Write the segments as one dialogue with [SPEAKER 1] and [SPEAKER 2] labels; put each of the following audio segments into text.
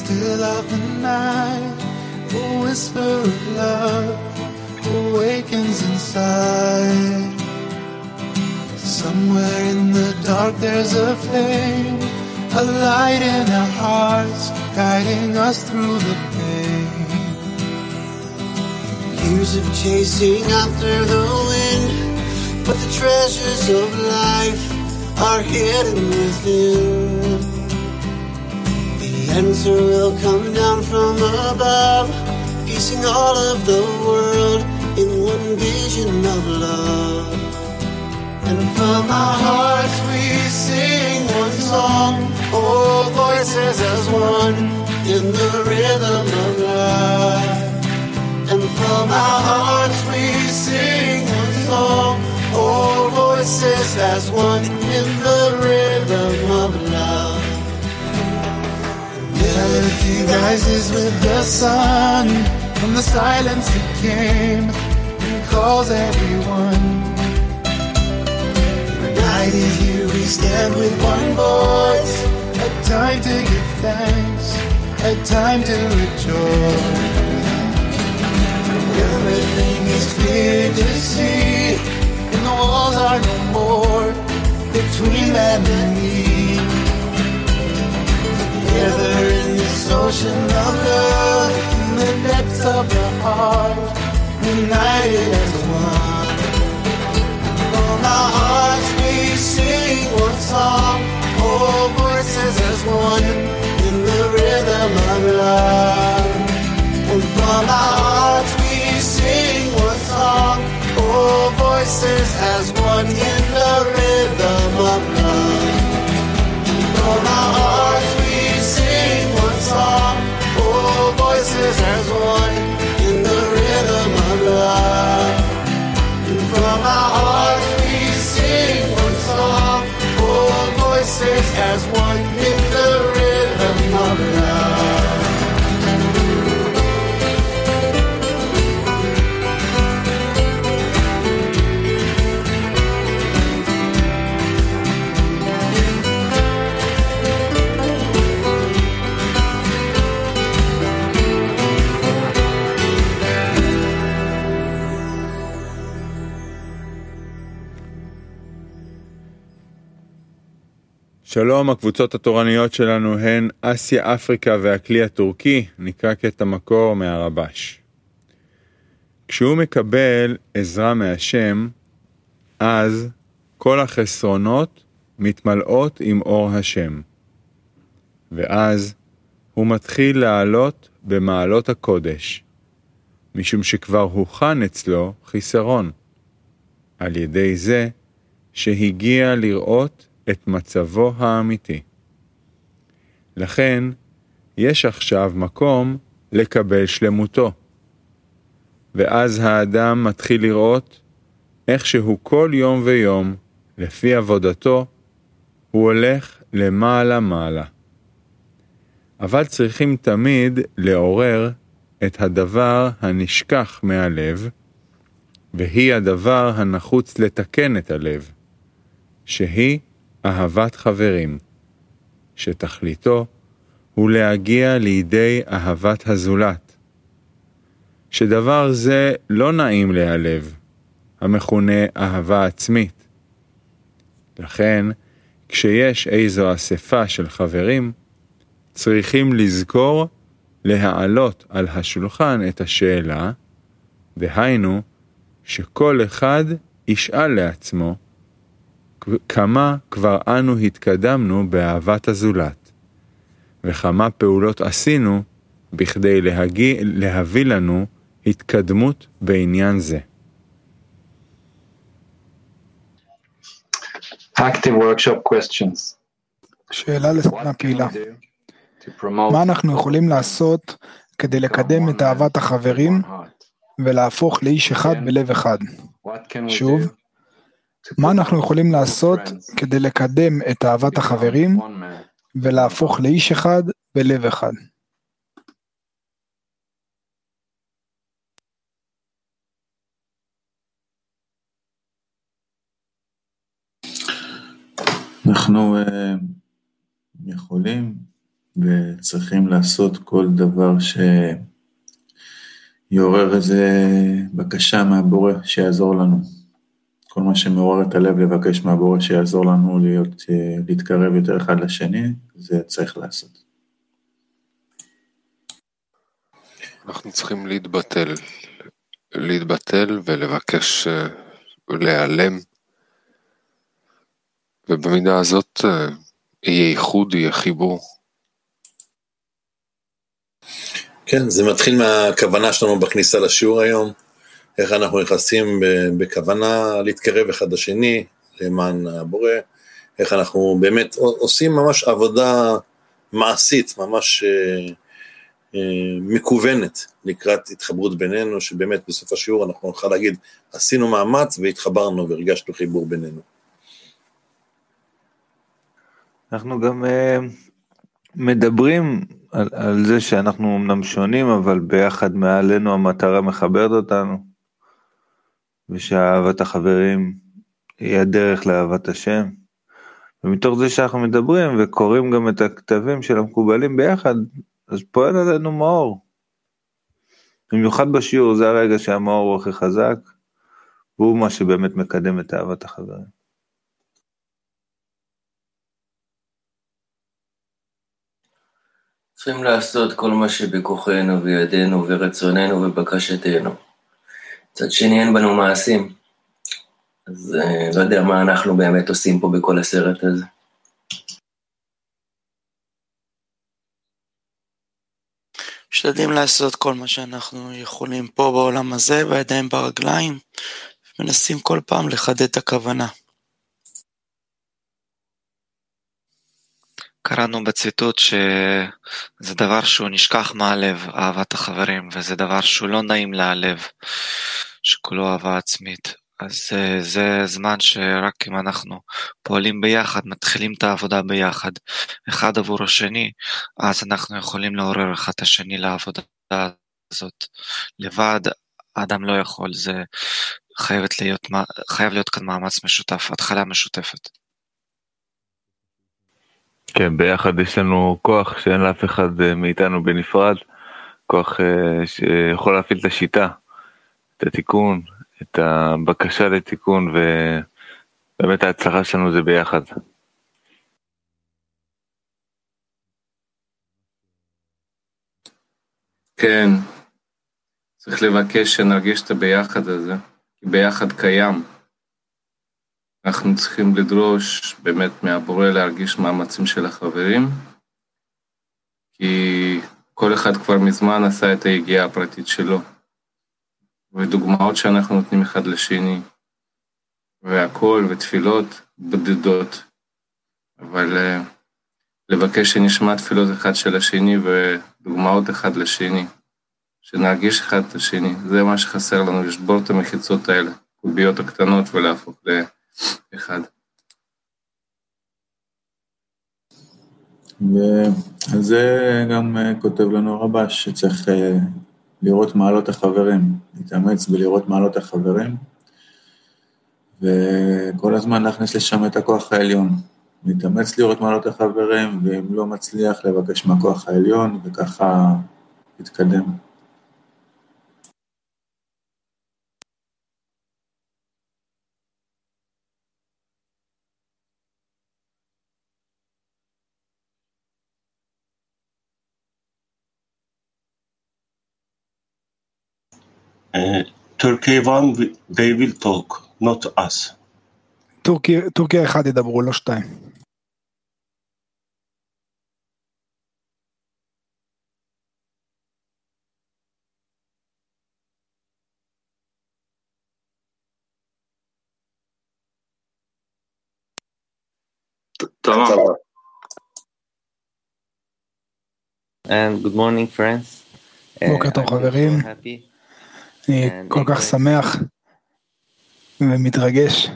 [SPEAKER 1] still of the night, a whisper of love awakens inside. Somewhere in the dark there's a flame, a light in our hearts, guiding us through the pain. Years of chasing after the wind, but the treasures of life are hidden within. The answer will come down from above, piecing all of the world in one vision of love. And from our hearts we sing one song, all voices as one in the rhythm of love. And from our hearts we sing one song, all voices as one in the rhythm of love. Melody rises with the sun, from the silence it came and calls everyone. The night is here, we stand with one voice, a time to give thanks, a time to rejoice. Everything is clear to see, and the walls are no more between them and me. Together in this ocean of love, in the depths of the heart, united as one. From our hearts we sing one song, all voices as one in the rhythm of love. And from our hearts we sing one song, all voices as one in the rhythm of love. From our hearts we sing one song, all voices as one in the rhythm of love. And from our hearts we sing one song, all voices as one in the rhythm of love.
[SPEAKER 2] שלום, הקבוצות התורניות שלנו הן אסיה, אפריקה והכלי הטורקי, נקרא קטע מקור מהרבש. כשהוא מקבל עזרה מהשם, אז כל החסרונות מתמלאות עם אור השם. ואז הוא מתחיל לעלות במעלות הקודש, משום שכבר הוכן אצלו חיסרון, על ידי זה שהגיע לראות את מצבו האמיתי. לכן, יש עכשיו מקום לקבל שלמותו. ואז האדם מתחיל לראות איך שהוא כל יום ויום, לפי עבודתו, הוא הולך למעלה מעלה. אבל צריכים תמיד לעורר את הדבר הנשכח מהלב, והיא הדבר הנחוץ לתקן את הלב, שהיא אהבת חברים, שתכליתו הוא להגיע לידי אהבת הזולת, שדבר זה לא נעים להלב, המכונה אהבה עצמית. לכן, כשיש איזו אספה של חברים, צריכים לזכור להעלות על השולחן את השאלה, דהיינו שכל אחד ישאל לעצמו, כמה כבר אנו התקדמנו באהבת הזולת, וכמה פעולות עשינו בכדי להביא לנו התקדמות בעניין זה.
[SPEAKER 3] Active workshop questions.
[SPEAKER 4] שאלה לסדנה פעילה. מה אנחנו יכולים לעשות כדי לקדם את אהבת החברים ולהפוך לאיש אחד בלב אחד? שוב, מה אנחנו יכולים לעשות כדי לקדם את אהבת החברים ולהפוך לאיש אחד בלב אחד?
[SPEAKER 5] אנחנו יכולים וצריכים לעשות כל דבר שיעורר איזה בקשה מהבורא שיעזור לנו. כל מה שמעורר את הלב לבקש מהבורא שיעזור לנו להתקרב יותר אחד לשני, זה צריך לעשות.
[SPEAKER 6] אנחנו צריכים להתבטל ולבקש להיעלם, ובמידה הזאת יהיה ייחוד, יהיה חיבור.
[SPEAKER 7] כן, זה מתחיל מהכוונה שלנו בכניסה לשיעור היום, איך אנחנו נכנסים בכוונה להתקרב אחד לשני, למען הבורא, איך אנחנו באמת עושים ממש עבודה מעשית, ממש מקוונת לקראת התחברות בינינו, שבאמת בסוף השיעור אנחנו נוכל להגיד, עשינו מאמץ והתחברנו והרגשנו חיבור בינינו.
[SPEAKER 2] אנחנו גם מדברים על זה שאנחנו אמנם שונים, אבל ביחד מעלינו המטרה מחברת אותנו, ושאהבת החברים היא הדרך לאהבת השם. ומתוך זה שאנחנו מדברים וקוראים גם את הכתבים של המקובלים ביחד, אז פועל עלינו מאור. במיוחד בשיעור, זה הרגע שהמאור הוא הכי חזק, והוא מה שבאמת מקדם את אהבת החברים.
[SPEAKER 8] צריכים לעשות כל מה שבכוחנו וידינו ורצוננו ובקשתנו. מצד שני אין בנו מעשים, אז לא יודע מה אנחנו באמת עושים פה בכל הסרט הזה.
[SPEAKER 9] משתדלים לעשות כל מה שאנחנו יכולים פה בעולם הזה, בידיים ברגליים, ומנסים כל פעם לחדד את הכוונה. קראנו בציטוט שזה דבר שהוא נשכח מהלב, אהבת החברים, וזה דבר שהוא לא נעים להלב, שכולו אהבה עצמית. אז זה זמן שרק אם אנחנו פועלים ביחד, מתחילים את העבודה ביחד, אחד עבור השני, אז אנחנו יכולים לעורר אחד השני לעבודה הזאת. לבד, האדם לא יכול, זה חייב להיות כאן מאמץ משותף, התחלה משותפת.
[SPEAKER 2] כן, ביחד יש לנו כוח שאין לאף אחד מאיתנו בנפרד, כוח שיכול להפעיל את השיטה, את התיקון, את הבקשה לתיקון, ובאמת ההצלחה שלנו זה ביחד.
[SPEAKER 10] כן, צריך לבקש שנרגיש את הביחד הזה, כי ביחד קיים. אנחנו צריכים לדרוש באמת מהבורא להרגיש מאמצים של החברים, כי כל אחד כבר מזמן עשה את היגיעה הפרטית שלו, ודוגמאות שאנחנו נותנים אחד לשני, והכל, ותפילות בודדות, אבל לבקש שנשמע תפילות אחד של השני, ודוגמאות אחד לשני, שנרגיש אחד את השני, זה מה שחסר לנו, לשבור את המחיצות האלה, קוביות הקטנות ולהפוך לאחד.
[SPEAKER 5] ועל זה גם כותב לנו הרב"ש, שצריך לראות מעלות החברים, להתאמץ ולראות מעלות החברים, וכל הזמן להכניס לשם את הכוח העליון, להתאמץ לראות מעלות החברים, ואם לא מצליח לבקש מהכוח העליון, וככה להתקדם.
[SPEAKER 11] Turkey one, they will talk, not us.
[SPEAKER 4] טורקיה אחד ידברו, לא שתיים.
[SPEAKER 11] תמר.
[SPEAKER 12] And good morning friends.
[SPEAKER 4] בוקר טוב חברים. אני כל כך שמח ומתרגש.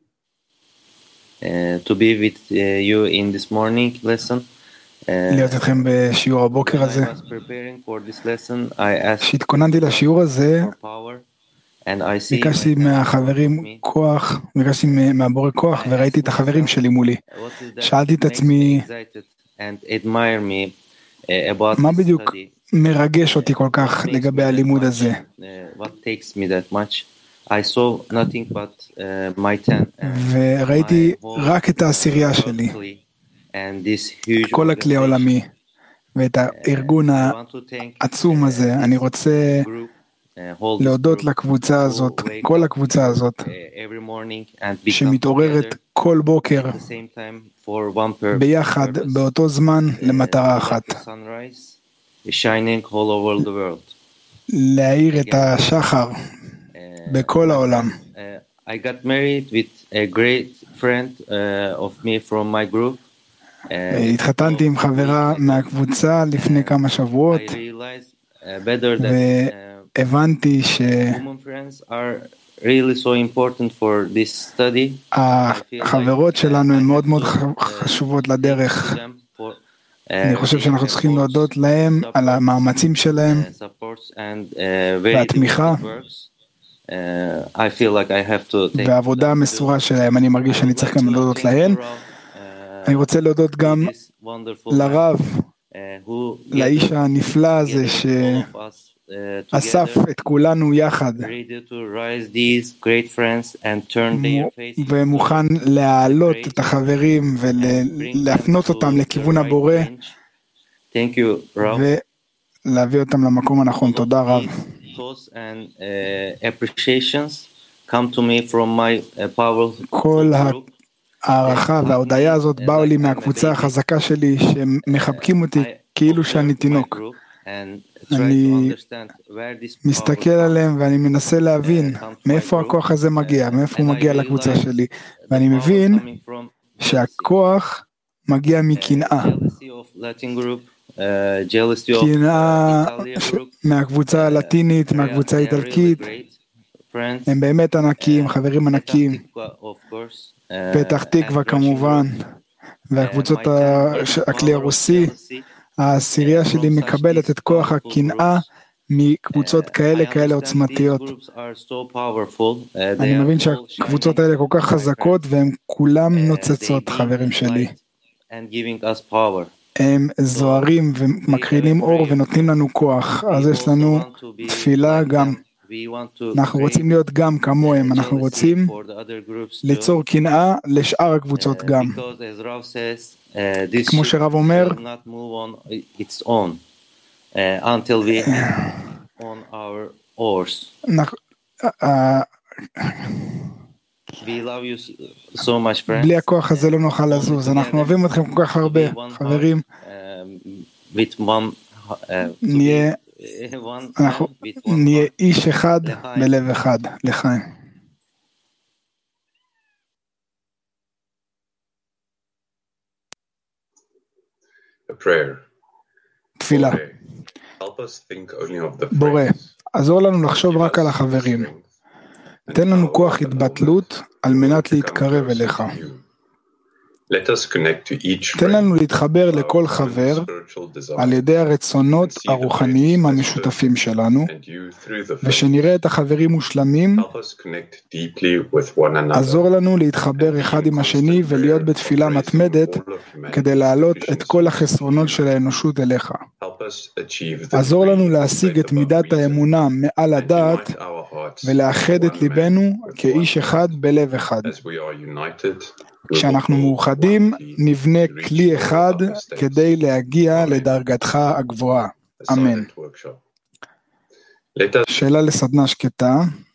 [SPEAKER 12] To be with you in this morning lesson.
[SPEAKER 4] להיות איתכם בשיעור הבוקר הזה. כשהתכוננתי לשיעור הזה, ביקשתי מהחברים כוח, ביקשתי מהבורא כוח, וראיתי את החברים שלי מולי. שאלתי את עצמי, מה בדיוק מרגש אותי כל כך לגבי הלימוד הזה? וראיתי רק את העשירייה שלי, כל הכלי העולמי, ואת הארגון העצום הזה. אני רוצה להודות לקבוצה הזאת, כל הקבוצה הזאת, שמתעוררת כל בוקר ביחד באותו זמן למטרה אחת, להאיר את השחר בכל העולם.
[SPEAKER 12] I got married with a great friend of me from my group.
[SPEAKER 4] התחתנתי עם חברה מהקבוצה לפני כמה שבועות, והבנתי שהחברות שלנו הן מאוד מאוד חשובות לדרך. אני חושב שאנחנו צריכים להודות להם על המאמצים שלהם והתמיכה והעבודה המסורה שלהם. אני מרגיש שאני צריך גם להודות להן. אני רוצה להודות גם לרב, לאיש הנפלא הזה שאסף את כולנו יחד ומוכן להעלות את החברים ולהפנות אותם לכיוון הבורא ולהביא אותם למקום הנכון. תודה רב. כל הערכה וההודעה הזאת באו לי מהקבוצה החזקה שלי, שמחבקים אותי כאילו שאני תינוק. אני מסתכל עליהם ואני מנסה להבין מאיפה הכוח הזה מגיע, מאיפה הוא מגיע לקבוצה שלי, ואני מבין שהכוח מגיע מקנאה. קנאה מהקבוצה הלטינית, מהקבוצה האיטלקית. הם באמת ענקים, חברים ענקים. פתח תקווה כמובן, והקבוצות הכלי הרוסי. העשירייה שלי מקבלת את כוח הקנאה מקבוצות כאלה עוצמתיות. אני מבין שהקבוצות האלה כל כך חזקות והם כולם נוצצות, חברים שלי. הם זוהרים ומקרינים אור ונותנים לנו כוח. אז יש לנו תפילה גם. אנחנו רוצים להיות גם כמוהם, אנחנו רוצים ליצור קנאה לשאר הקבוצות גם. כמו שרב אומר, בלי הכוח הזה לא נוכל לזוז. אנחנו אוהבים אתכם כל כך הרבה, חברים. אנחנו נהיה איש אחד בלב אחד. לחיים. תפילה. בורא, עזור לנו לחשוב רק על החברים. תן לנו כוח התבטלות על מנת להתקרב אליך. תן לנו להתחבר לכל חבר על ידי הרצונות הרוחניים המשותפים שלנו, ושנראה את החברים מושלמים. עזור לנו להתחבר אחד עם השני ולהיות בתפילה מתמדת כדי להעלות את כל החסרונות של האנושות אליך. עזור לנו להשיג את מידת האמונה מעל הדעת ולאחד את ליבנו כאיש אחד בלב אחד. כשאנחנו מאוחדים, נבנה כלי אחד כדי להגיע לדרגתך הגבוהה. אמן. שאלה לסדנה שקטה.